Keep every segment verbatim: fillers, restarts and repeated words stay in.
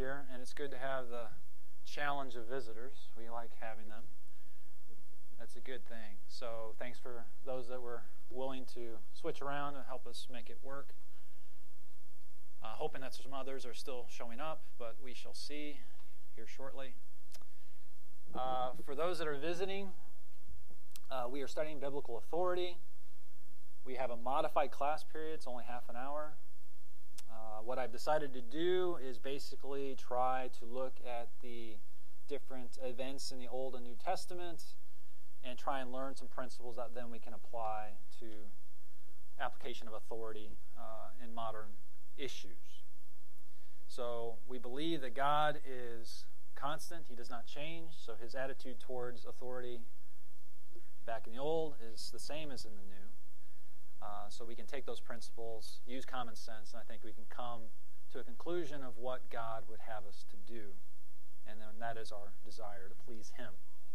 here, and it's good to have the challenge of visitors. We like having them. That's a good thing. So thanks for those that were willing to switch around and help us make it work. Uh, hoping that some others are still showing up, but we shall see here shortly. Uh, for those that are visiting, uh, we are studying biblical authority. We have a modified class period. It's only half an hour. Uh, what I've decided to do is basically try to look at the different events in the Old and New Testament and try and learn some principles that then we can apply to application of authority uh, in modern issues. So we believe that God is constant. He does not change. So his attitude towards authority back in the Old is the same as in the New. Uh, so we can take those principles, use common sense, and I think we can come to a conclusion of what God would have us to do. And then that is our desire, to please him.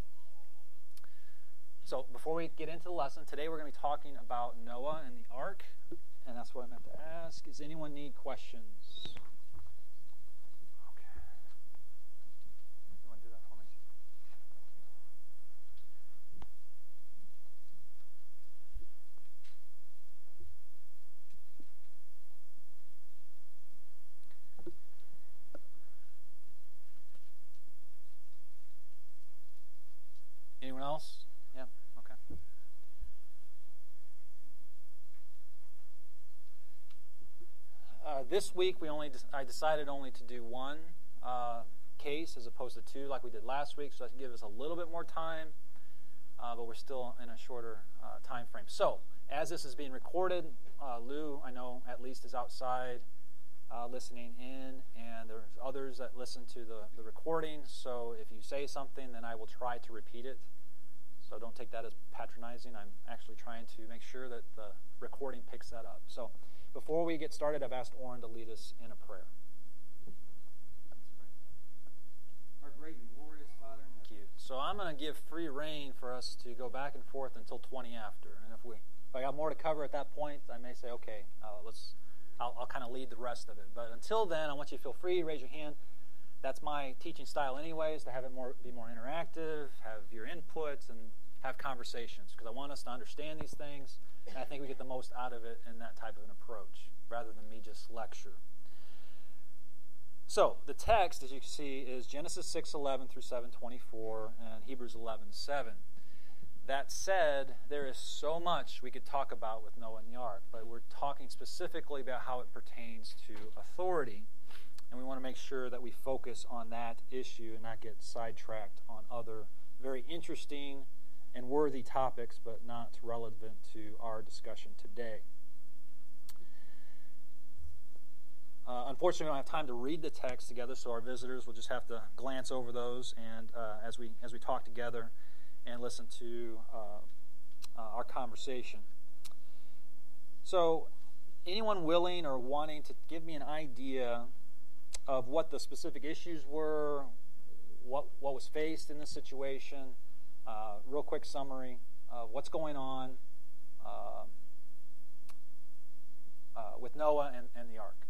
So before we get into the lesson, today we're going to be talking about Noah and the ark. And that's what I meant to ask. Does anyone need questions? Okay. You want to do that for me? Anyone else? Yeah, okay. Uh, this week we only I decided only to do one uh, case as opposed to two like we did last week, so that give us a little bit more time, uh, but we're still in a shorter uh, time frame. So as this is being recorded, uh, Lou, I know at least, is outside uh, listening in, and there's others that listen to the, the recording, so if you say something, then I will try to repeat it. So don't take that as patronizing. I'm actually trying to make sure that the recording picks that up. So before we get started, I've asked Orrin to lead us in a prayer. Our great and glorious Father in heaven. Thank you. So I'm going to give free rein for us to go back and forth until twenty after. And if we, if I got more to cover at that point, I may say, okay, uh, let's. I'll, I'll kind of lead the rest of it. But until then, I want you to feel free. Raise your hand. That's my teaching style anyways, to have it more be more interactive, have your inputs, and have conversations, because I want us to understand these things, and I think we get the most out of it in that type of an approach, rather than me just lecture. So, the text, as you can see, is Genesis six eleven through seven twenty-four, and Hebrews eleven seven. That said, there is so much we could talk about with Noah and the ark, but we're talking specifically about how it pertains to authority. And we want to make sure that we focus on that issue and not get sidetracked on other very interesting and worthy topics, but not relevant to our discussion today. Uh, unfortunately, we don't have time to read the text together, so our visitors will just have to glance over those and uh, as we as we talk together and listen to uh, uh, our conversation. So, anyone willing or wanting to give me an idea of what the specific issues were, what what was faced in this situation, uh, real quick summary of what's going on uh, uh, with Noah and, and the ark.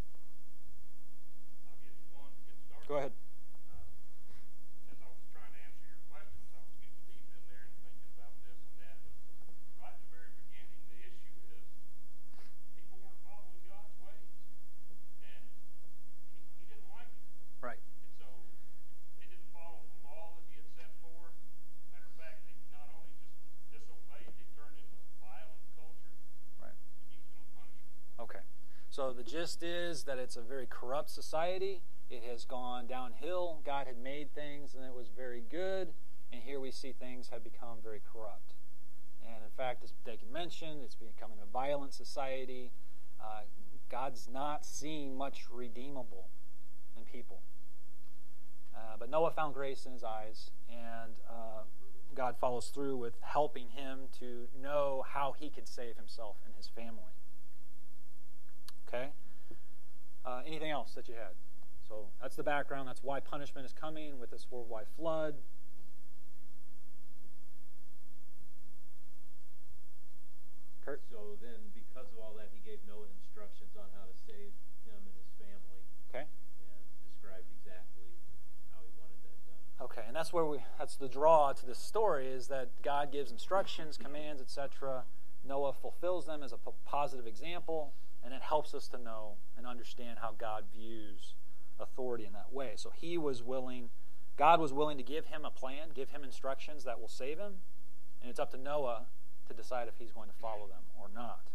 I'll give you one to get started. Go ahead. Uh, as I was trying to answer your questions, I was getting deep in there and thinking about this and that, but right at the very beginning, the issue is people weren't following God's ways. And He, he didn't like it. Right. And so they didn't follow the law that he had set forth. Matter of fact, they not only just disobeyed, they turned into a violent culture. Right. And he was going to punish them. Okay. So the gist is that it's a very corrupt society. It has gone downhill. God had made things and it was very good. And here we see things have become very corrupt. And in fact, as Dakin mentioned, it's becoming a violent society. Uh, God's not seeing much redeemable in people. Uh, but Noah found grace in his eyes, and uh, God follows through with helping him to know how he could save himself and his family. Okay? Uh, anything else that you had? So that's the background. That's why punishment is coming with this worldwide flood. Kurt? So then, because of all that, he gave Noah instructions on how to save him and his family. Okay. And described And that's where we that's the draw to this story, is that God gives instructions, commands, et cetera. Noah fulfills them as a p- positive example, and it helps us to know and understand how God views authority in that way. So he was willing, God was willing to give him a plan, give him instructions that will save him, and it's up to Noah to decide if he's going to follow them or not.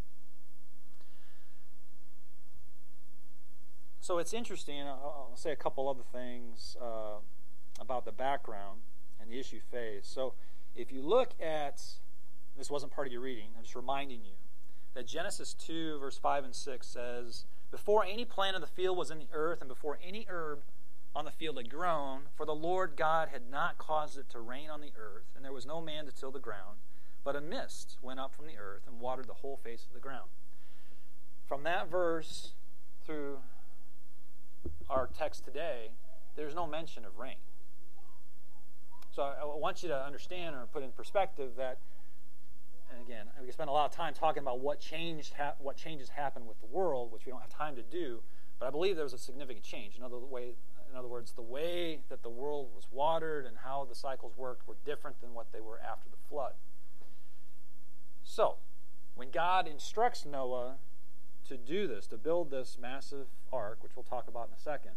So it's interesting. I'll say a couple other things uh, about the background and the issue faced. So if you look at, this wasn't part of your reading, I'm just reminding you that Genesis two, verse five and six says, "Before any plant of the field was in the earth, and before any herb on the field had grown, for the Lord God had not caused it to rain on the earth, and there was no man to till the ground, but a mist went up from the earth and watered the whole face of the ground." From that verse through our text today, there's no mention of rain. So I want you to understand or put in perspective that, and again, we spend a lot of time talking about what changed, ha- what changes happened with the world, which we don't have time to do, but I believe there was a significant change. In other way, in other words, the way that the world was watered and how the cycles worked were different than what they were after the flood. So, when God instructs Noah to do this, to build this massive ark, which we'll talk about in a second,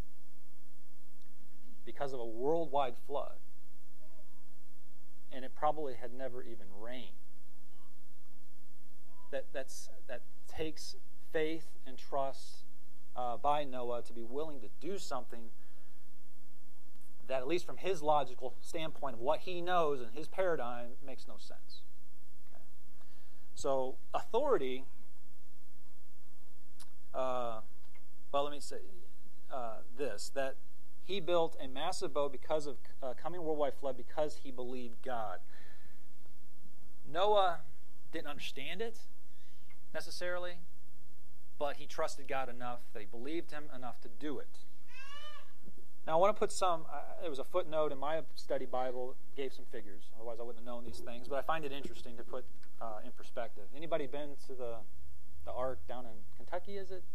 because of a worldwide flood, and it probably had never even rained, that that's that takes faith and trust uh, by Noah to be willing to do something that, at least from his logical standpoint of what he knows and his paradigm, makes no sense. Okay. So authority, uh, well, let me say uh, this, that he built a massive boat because of uh, coming worldwide flood because he believed God. Noah didn't understand it necessarily, but he trusted God enough that he believed him enough to do it. Now, I want to put some, uh, there was a footnote in my study Bible that gave some figures. Otherwise, I wouldn't have known these things, but I find it interesting to put uh, in perspective. Anybody been to the, the Ark down in Kentucky, is it?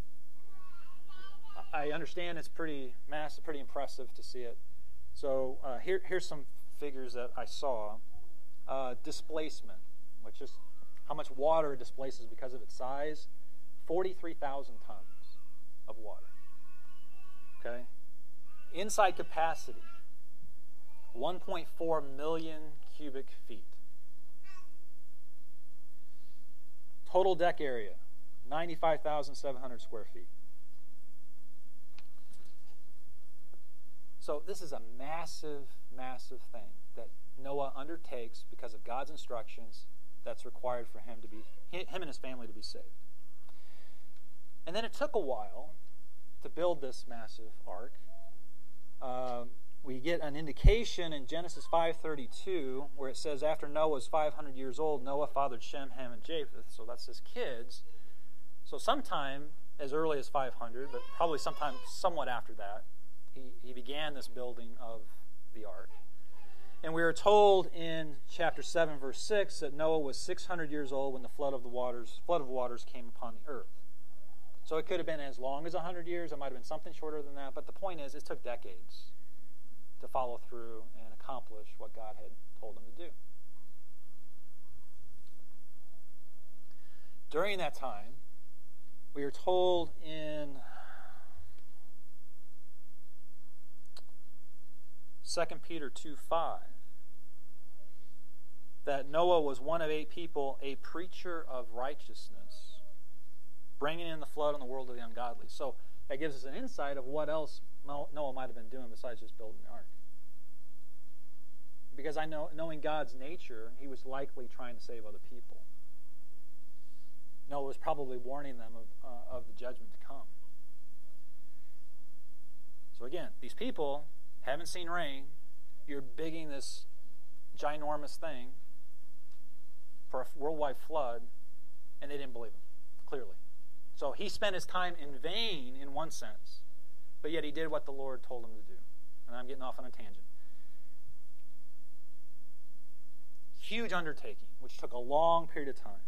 I understand it's pretty massive, pretty impressive to see it. So uh, here, here's some figures that I saw. Uh, displacement, which is how much water it displaces because of its size, forty-three thousand tons of water. Okay? Inside capacity, one point four million cubic feet. Total deck area, ninety-five thousand seven hundred square feet. So this is a massive, massive thing that Noah undertakes because of God's instructions that's required for him to be, him and his family to be saved. And then it took a while to build this massive ark. Um, we get an indication in Genesis five thirty-two where it says, after Noah was five hundred years old, Noah fathered Shem, Ham, and Japheth. So that's his kids. So sometime as early as five hundred, but probably sometime somewhat after that, He, he began this building of the ark. And we are told in chapter seven, verse six, that Noah was six hundred years old when the flood of the waters, flood of waters came upon the earth. So it could have been as long as one hundred years. It might have been something shorter than that. But the point is, it took decades to follow through and accomplish what God had told him to do. During that time, we are told in Second Peter two five that Noah was one of eight people, a preacher of righteousness, bringing in the flood on the world of the ungodly. So that gives us an insight of what else Noah might have been doing besides just building the ark. Because I know, knowing God's nature, he was likely trying to save other people. Noah was probably warning them of, uh, of the judgment to come. So again, these people haven't seen rain. You're bigging this ginormous thing for a worldwide flood, and they didn't believe him, clearly. So he spent his time in vain in one sense, but yet he did what the Lord told him to do. And I'm getting off on a tangent. Huge undertaking, which took a long period of time.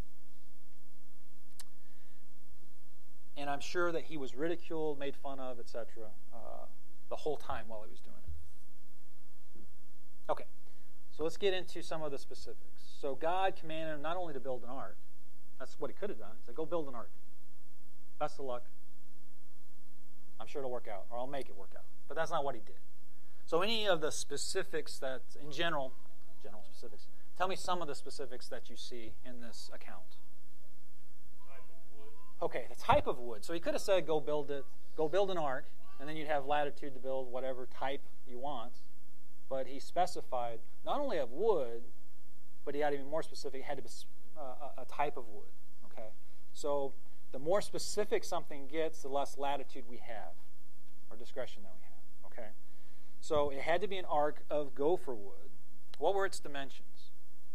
And I'm sure that he was ridiculed, made fun of, et cetera, uh, the whole time while he was doing it. Okay, so let's get into some of the specifics. So God commanded him not only to build an ark, that's what he could have done. He said, go build an ark. Best of luck. I'm sure it'll work out, or I'll make it work out. But that's not what he did. So any of the specifics that, in general, general specifics, tell me some of the specifics that you see in this account. Type of wood. Okay, the type of wood. So he could have said, go build it, go build an ark, and then you'd have latitude to build whatever type you want. But he specified not only of wood, but he had to be more specific. It had to be uh, a type of wood. Okay, so the more specific something gets, the less latitude we have, or discretion that we have. Okay, so it had to be an ark of gopher wood. What were its dimensions?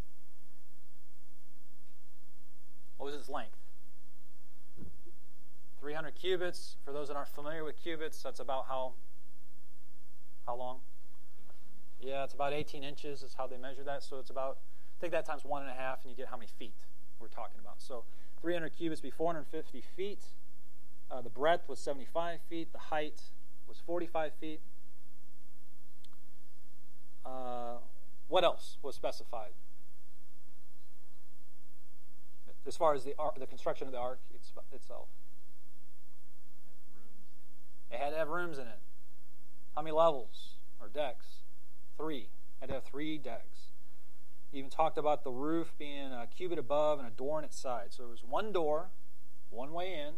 What was its length? three hundred cubits. For those that aren't familiar with cubits, that's about how how long? Yeah, it's about eighteen inches is how they measure that. So it's about, take that times one and a half, and you get how many feet we're talking about. So three hundred cubits would be four hundred fifty feet. Uh, the breadth was seventy-five feet. The height was forty-five feet. Uh, what else was specified? As far as the ark, the construction of the ark it's, itself. It had to have rooms in it. How many levels or decks? Three. Had to have three decks. He even talked about the roof being a cubit above and a door on its side. So it was one door, one way in,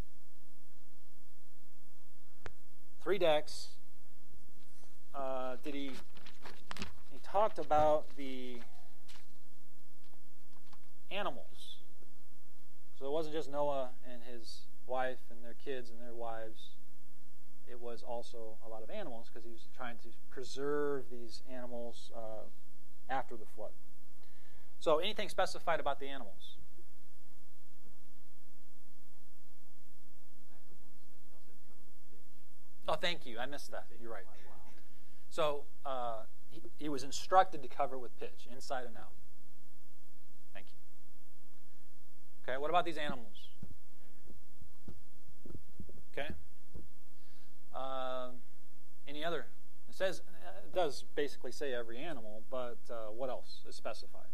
three decks. Uh, did he? He talked about the animals. So it wasn't just Noah and his wife and their kids and their wives. It was also a lot of animals because he was trying to preserve these animals uh, after the flood. So anything specified about the animals? Oh, thank you. I missed that. You're right. So uh, he, he was instructed to cover it with pitch, inside and out. Thank you. Okay, what about these animals? Okay. Um, any other? It says, it does basically say every animal, but uh, what else is specified?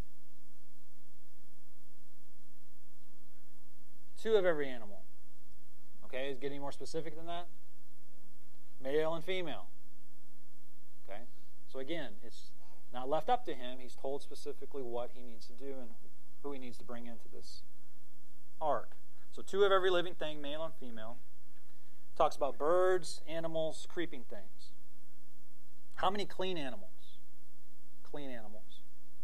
Two of every animal. Okay, is it getting more specific than that? Male and female. Okay, so again, it's not left up to him. He's told specifically what he needs to do and who he needs to bring into this ark. So two of every living thing, male and female. Talks about birds, animals, creeping things. How many clean animals? Clean animals.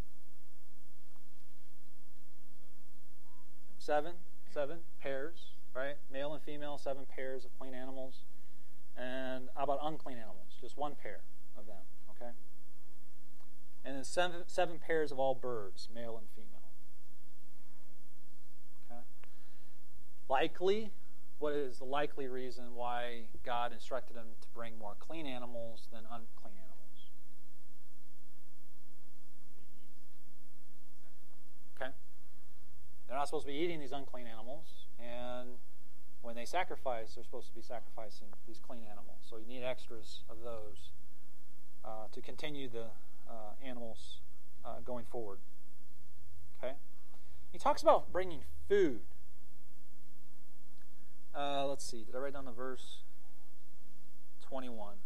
Seven. Seven pairs, right? Male and female, seven pairs of clean animals. And how about unclean animals? Just one pair of them, okay? And then seven, seven pairs of all birds, male and female. Okay? Likely, what is the likely reason why God instructed him to bring more clean animals than unclean animals? Okay? They're not supposed to be eating these unclean animals, and when they sacrifice, they're supposed to be sacrificing these clean animals. So you need extras of those uh, to continue the uh, animals uh, going forward. Okay? He talks about bringing food. Uh, let's see. Did I write down the verse? twenty-one.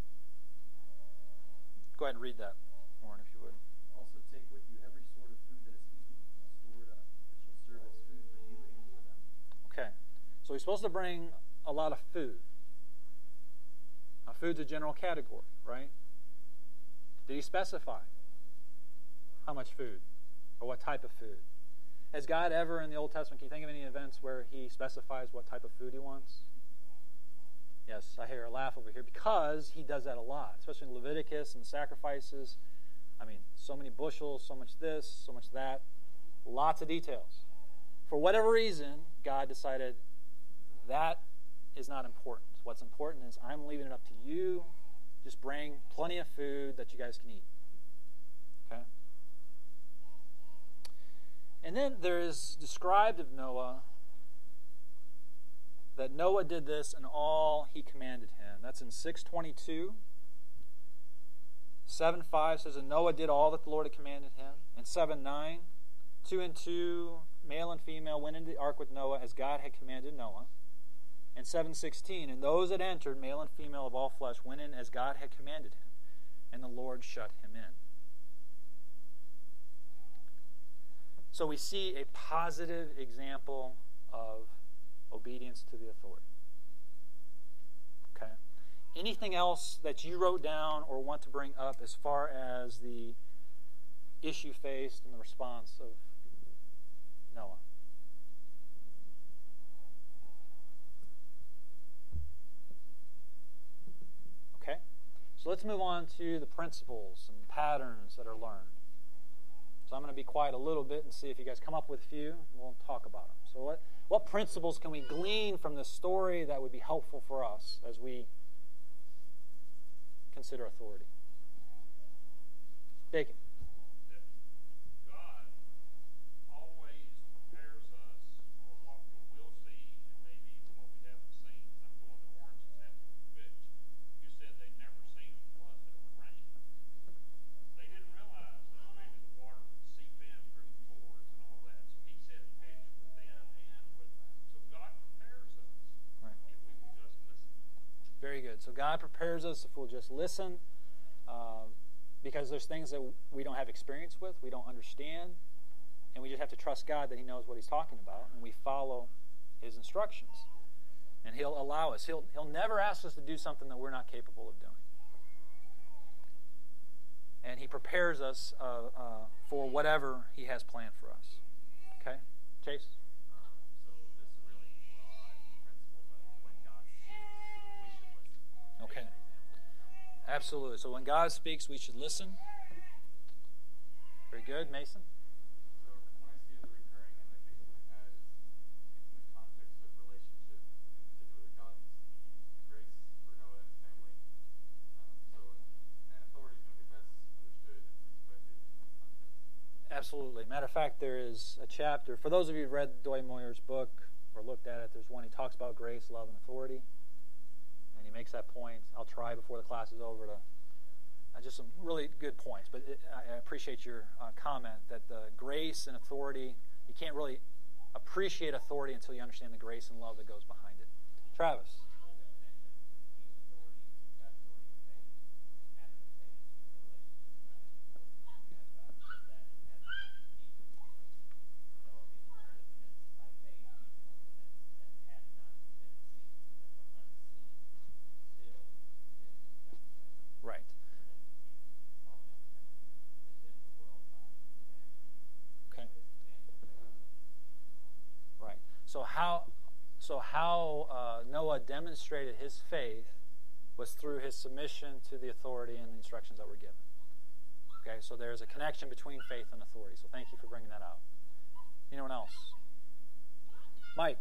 Go ahead and read that, Warren, if you would. Also take with you every sort of food that is eaten, stored up, that shall serve as food for you and for them. Okay. So he's supposed to bring a lot of food. Now, food's a general category, right? Did he specify how much food or what type of food? Has God ever in the Old Testament, can you think of any events where he specifies what type of food he wants? Yes, I hear a laugh over here because he does that a lot, especially in Leviticus and sacrifices. I mean, so many bushels, so much this, so much that. Lots of details. For whatever reason, God decided that is not important. What's important is I'm leaving it up to you. Just bring plenty of food that you guys can eat. Okay? And then there is described of Noah that Noah did this in all he commanded him. That's in six twenty-two. seven five says that Noah did all that the Lord had commanded him. And seven nine, two and two, male and female, went into the ark with Noah as God had commanded Noah. And seven sixteen, and those that entered, male and female of all flesh, went in as God had commanded him, and the Lord shut him in. So we see a positive example of obedience to the authority. Okay? Anything else that you wrote down or want to bring up as far as the issue faced and the response of Noah? Okay? So let's move on to the principles and patterns that are learned. So I'm going to be quiet a little bit and see if you guys come up with a few, and we'll talk about them. So what, what principles can we glean from this story that would be helpful for us as we consider authority? Bacon. That God always prepares us for what we will see and maybe even what we haven't seen. And I'm going to Oran's example of fish. You said they'd never seen a flood, that it would rain. They didn't realize that maybe the water would seep in through the boards and all that. So he said fish within and without. So God prepares us Right. if we will just listen. Very good. So God prepares us if we'll just listen, uh, because there's things that we don't have experience with, we don't understand, and we just have to trust God that He knows what He's talking about, and we follow His instructions. And He'll allow us. He'll, he'll never ask us to do something that we're not capable of doing. And He prepares us uh, uh, for whatever He has planned for us. Okay? Chase? Um, so this is a really broad principle, but when God speaks, we should listen. Okay. An example. Absolutely. So when God speaks, we should listen. Very good. Mason? So when I see it recurring in the cases we've had, it's, it's in the context of relationship, in particular God's grace for Noah and his family. Um, so an authority is going to be best understood and respected in that context. Absolutely. Matter of fact, there is a chapter. For those of you who've read Doyle Moyer's book or looked at it, there's one he talks about grace, love, and authority. And he makes that point. I'll try before the class is over to uh, just some really good points. But it, I appreciate your uh, comment that the grace and authority, you can't really appreciate authority until you understand the grace and love that goes behind it. Travis. Right. Okay. Right. So how, so how uh, Noah demonstrated his faith was through his submission to the authority and the instructions that were given. Okay. So there's a connection between faith and authority. So thank you for bringing that out. Anyone else? Mike.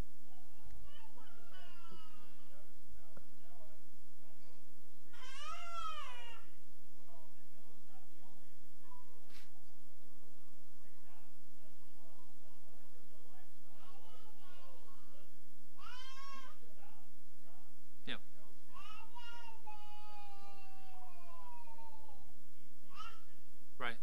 Yeah. Right.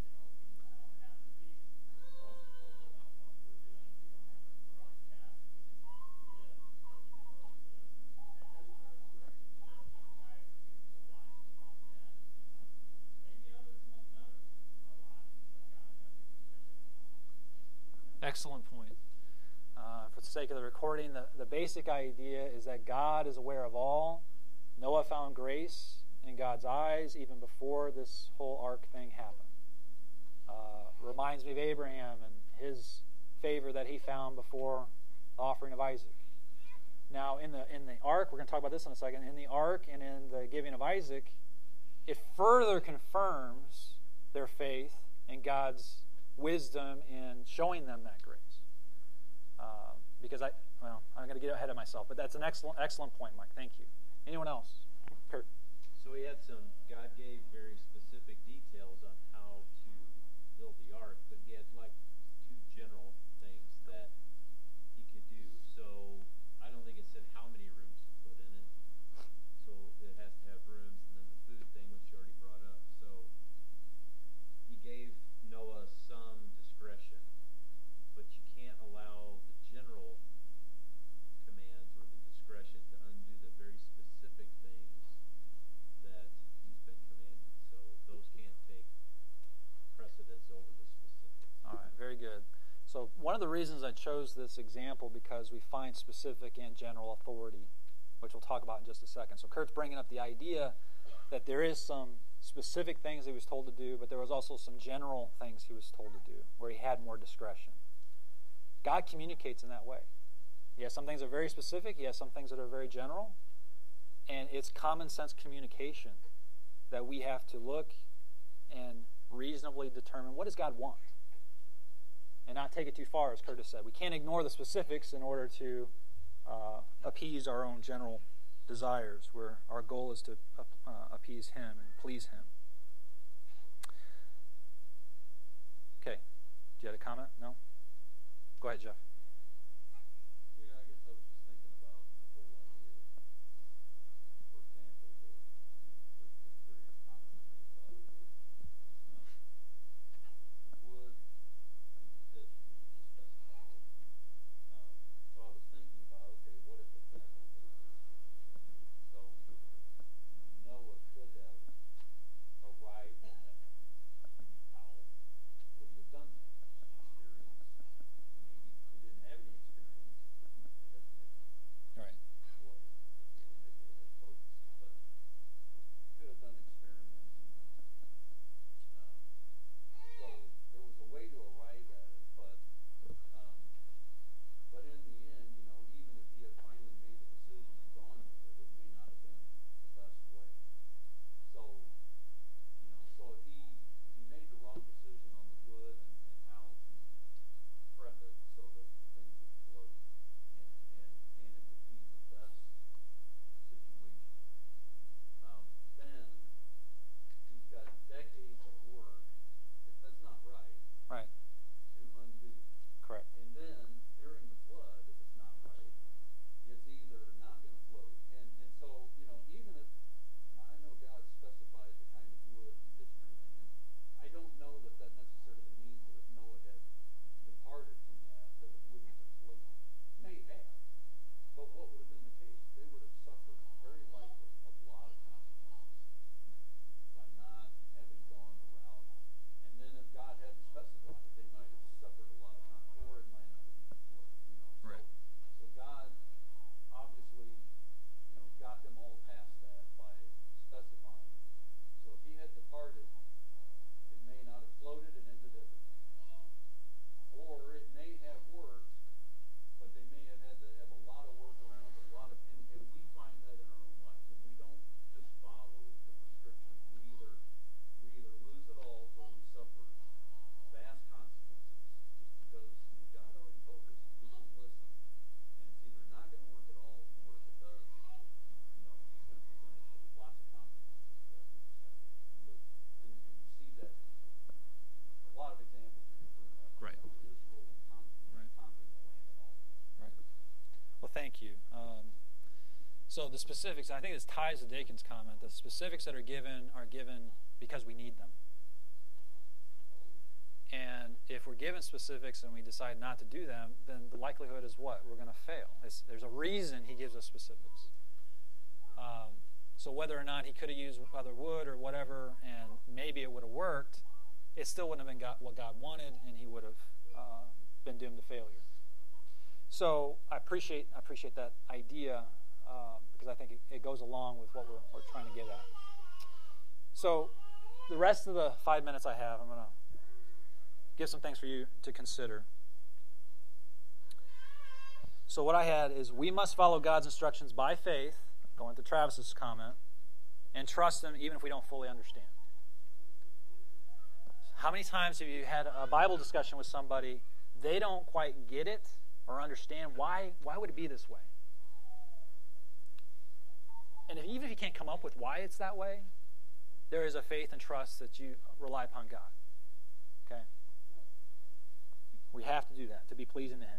Excellent point. Uh, for the sake of the recording, the, the basic idea is that God is aware of all. Noah found grace in God's eyes even before this whole ark thing happened. Uh, reminds me of Abraham and his favor that he found before the offering of Isaac. Now, in the in the ark, we're going to talk about this in a second. In the ark and in the giving of Isaac, it further confirms their faith in God's wisdom in showing them that grace. Uh, because I, well, I'm going to get ahead of myself, but that's an excellent, excellent point, Mike. Thank you. Anyone else? Kurt. So he had some, God gave very specific details on how to build the ark, but he had like two general things that he could do. So I don't think it said how many rooms to put in it. So it has to have rooms, and then the food thing, which you already brought up. One of the reasons I chose this example because we find specific and general authority, which we'll talk about in just a second. So Kurt's bringing up the idea that there is some specific things he was told to do, but there was also some general things he was told to do where he had more discretion. God communicates in that way. He has some things that are very specific. He has some things that are very general. And it's common sense communication that we have to look and reasonably determine what does God want, and not take it too far, as Curtis said. We can't ignore the specifics in order to uh, appease our own general desires, where our goal is to uh, appease Him and please Him. Okay. Do you have a comment? No? Go ahead, Jeff. Yeah, I guess I was just thinking about the whole idea. For example, the, I mean, there's been various comments made about it, but um, the wood and the pitch being specified. Um, so I was thinking about, okay, what if it had open? So, you know, Noah could have arrived at that. How would he have done that? Experience? Maybe he didn't have any experience. It doesn't make it All right. flood before maybe they had boats, but could have done experiments, you know. Um, so there was a way to arrive at it, but um, but in the end, you know, even if he had finally made the decision and gone with it, it may not have been the best way. So, you know, so if he if he made the wrong decision on the wood and, and how to prep it so that the thing could float and, and, and it would be the best situation, um, then he's got decades of work, if that's not right, Right. to undo. Correct. And then during the flood, if it's not right, it's either not going to float. And and so, you know, even if, and I know God specified the kind of wood and pitch and everything, and I don't know that that necessarily means that if Noah had departed from that, that it wouldn't have floated. May have. But what would have been the case? They would have suffered very likely a lot of consequences by not having gone the route. And then if God hadn't specified, they might have suffered a lot of consequences, or it might not have even floated, you know. So, Right. so God obviously, you know, got them all past that by specifying. So if he had departed, it may not have floated and ended everything. Or it may have worked, but they may have had to have a lot of workarounds, a lot of, and, and we find that in our own lives. And we don't just follow the prescriptions. We either we either lose it all or we suffer vast consequences just because, you know, God already told us we can listen. And it's either not going to work at all, or if it does, you know, it's going to present us with lots of consequences that we just have to live with. And, and we see that in a lot of examples you're going to bring up. Right. You know, Israel and con- you know, Right. conquering the land and all of that. Right. Well, thank you. Um, so the specifics, I think this ties to Dakin's comment. The specifics that are given are given because we need them. And if we're given specifics and we decide not to do them, then the likelihood is what? We're going to fail. It's, there's a reason he gives us specifics. Um, so whether or not he could have used other wood or whatever, and maybe it would have worked, it still wouldn't have been got what God wanted, and he would have uh, been doomed to failure. So I appreciate I appreciate that idea um, because I think it, it goes along with what we're, we're trying to get at. So the rest of the five minutes I have, I'm going to give some things for you to consider. So what I had is we must follow God's instructions by faith, going to Travis's comment, and trust Him even if we don't fully understand. How many times have you had a Bible discussion with somebody, they don't quite get it or understand why, why would it be this way? And if, even if you can't come up with why it's that way, there is a faith and trust that you rely upon God. Okay? We have to do that to be pleasing to Him.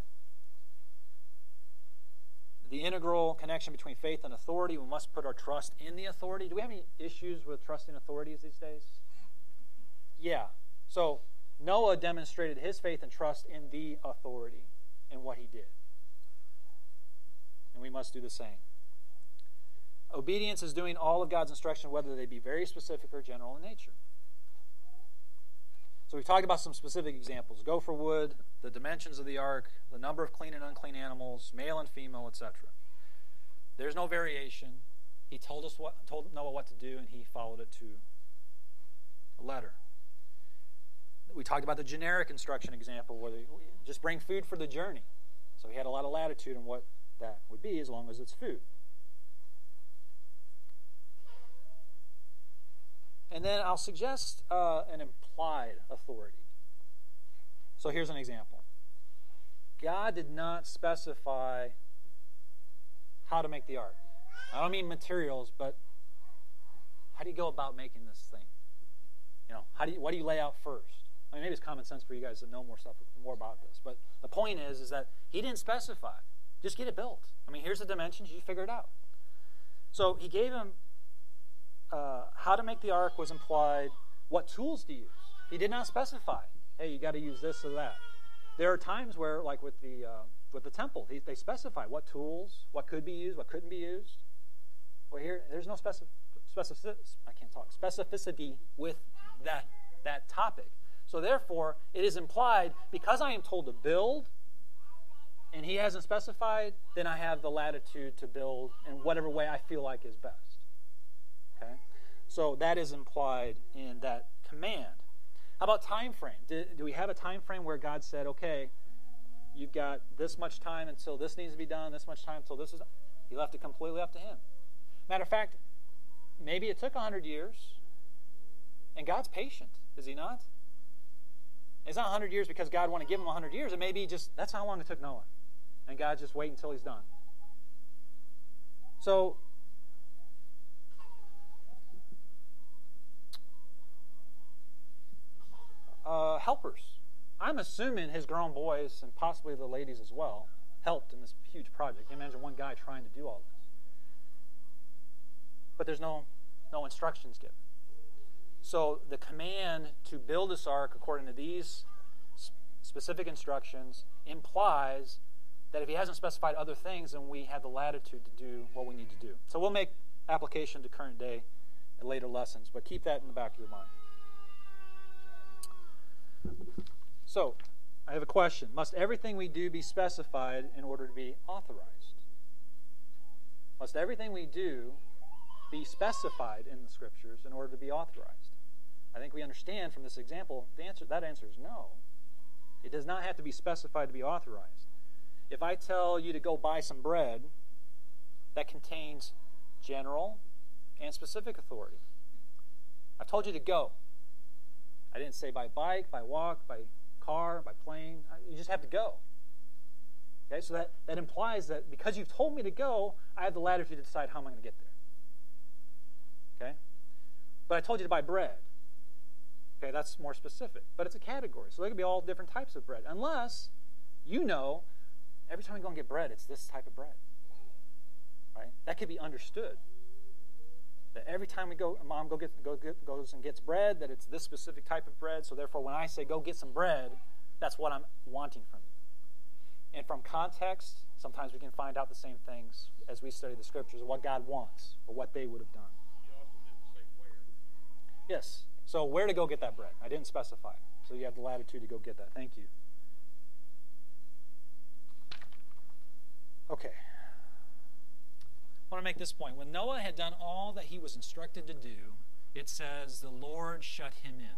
The integral connection between faith and authority, we must put our trust in the authority. Do we have any issues with trusting authorities these days? Yeah. So Noah demonstrated his faith and trust in the authority and what he did. And we must do the same. Obedience is doing all of God's instruction, whether they be very specific or general in nature. So we've talked about some specific examples. Gopher wood, the dimensions of the ark, the number of clean and unclean animals, male and female, et cetera. There's no variation. He told us what told Noah what to do, and he followed it to a letter. We talked about the generic instruction example, where they just bring food for the journey. So he had a lot of latitude in what that would be, as long as it's food. And then I'll suggest uh, an implied authority. So here's an example. God did not specify how to make the ark. I don't mean materials, but how do you go about making this thing? You know, how do you, what do you lay out first? I mean, maybe it's common sense for you guys to know more stuff, more about this. But the point is, is that he didn't specify. Just get it built. I mean, here's the dimensions. You figure it out. So he gave him uh, how to make the ark was implied. What tools to use? He did not specify. Hey, you got to use this or that. There are times where, like with the uh, with the temple, he, they specify what tools, what could be used, what couldn't be used. Well, here there's no specific, specific I can't talk specificity with that that topic. So therefore, it is implied because I am told to build, and he hasn't specified, then I have the latitude to build in whatever way I feel like is best. Okay, so that is implied in that command. How about time frame? Do, do we have a time frame where God said, okay, you've got this much time until this needs to be done, this much time until this is done? He left it completely up to him. Matter of fact, maybe it took one hundred years, and God's patient, is he not? It's not one hundred years because God wanted to give him one hundred years. It may be just, that's how long it took Noah. And God just wait until he's done. So, uh, helpers. I'm assuming his grown boys, and possibly the ladies as well, helped in this huge project. Can you imagine one guy trying to do all this? But there's no, no instructions given. So the command to build this ark according to these specific instructions implies that if he hasn't specified other things, then we have the latitude to do what we need to do. So we'll make application to current day in later lessons, but keep that in the back of your mind. So, I have a question. Must everything we do be specified in order to be authorized? Must everything we do be specified in the Scriptures in order to be authorized? I think we understand from this example, the answer, that answer is no. It does not have to be specified to be authorized. If I tell you to go buy some bread, that contains general and specific authority. I've told you to go. I didn't say by bike, by walk, by car, by plane. You just have to go. Okay, so that, that implies that because you've told me to go, I have the latitude to decide how I'm going to get there. Okay? But I told you to buy bread. Okay, that's more specific. But it's a category. So there could be all different types of bread. Unless you know every time we go and get bread, it's this type of bread. Right? That could be understood. That every time we go, Mom go get, go get, goes and gets bread, that it's this specific type of bread. So therefore, when I say go get some bread, that's what I'm wanting from you. And from context, sometimes we can find out the same things as we study the Scriptures, or what God wants, or what they would have done. You also didn't say where. Yes. So where to go get that bread? I didn't specify. So you have the latitude to go get that. Thank you. Okay. I want to make this point. When Noah had done all that he was instructed to do, it says the Lord shut him in.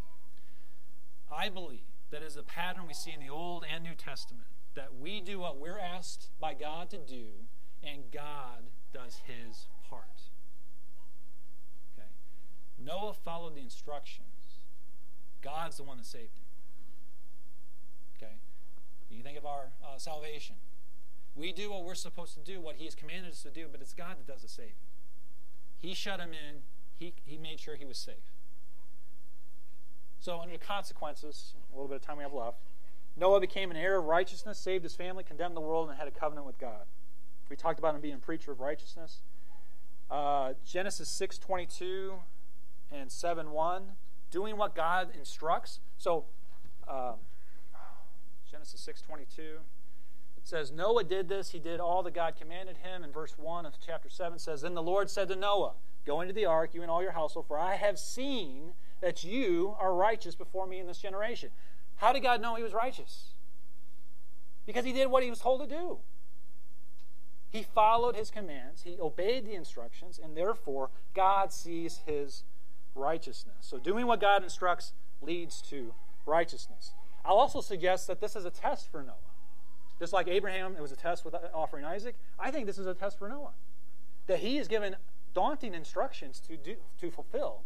I believe that is a pattern we see in the Old and New Testament, that we do what we're asked by God to do, and God does his part. Okay? Noah followed the instructions. God's the one that saved him. Okay? You think of our uh, salvation. We do what we're supposed to do, what he has commanded us to do, but it's God that does the saving. He shut him in. He, he made sure he was safe. So under the consequences, a little bit of time we have left, Noah became an heir of righteousness, saved his family, condemned the world, and had a covenant with God. We talked about him being a preacher of righteousness. Uh, Genesis six twenty-two and seven one, doing what God instructs. So um, Genesis six twenty-two. Says Noah did this, he did all that God commanded him. In verse one of chapter seven says, Then the Lord said to Noah, Go into the ark, you and all your household, for I have seen that you are righteous before me in this generation. How did God know he was righteous? Because he did what he was told to do. He followed his commands. He obeyed the instructions, and therefore God sees his righteousness. So doing what God instructs leads to righteousness. I'll also suggest that this is a test for Noah. Just like Abraham, it was a test with offering Isaac, I think this is a test for Noah. That he is given daunting instructions to do, to fulfill,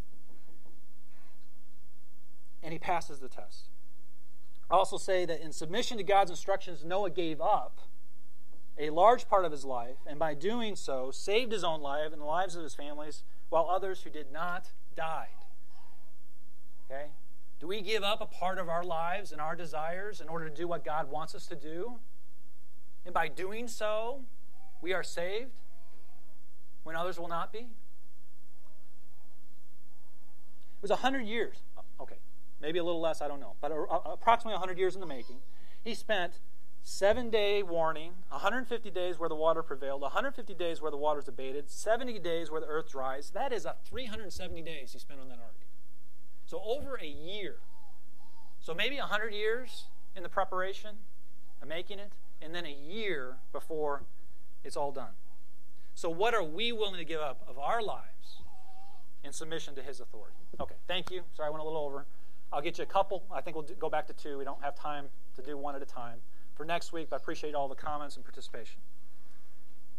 and he passes the test. I also say that in submission to God's instructions, Noah gave up a large part of his life, and by doing so, saved his own life and the lives of his families, while others who did not died. Okay? Do we give up a part of our lives and our desires in order to do what God wants us to do? And by doing so, we are saved when others will not be? It was one hundred years. Okay, maybe a little less, I don't know. But approximately one hundred years in the making. He spent seven-day warning, one hundred fifty days where the water prevailed, one hundred fifty days where the waters abated, seventy days where the earth dries. That is a three hundred seventy days he spent on that ark. So over a year. So maybe one hundred years in the preparation of making it, and then a year before it's all done. So what are we willing to give up of our lives in submission to his authority? Okay, thank you. Sorry, I went a little over. I'll get you a couple. I think we'll do, go back to two. We don't have time to do one at a time for next week, but I appreciate all the comments and participation.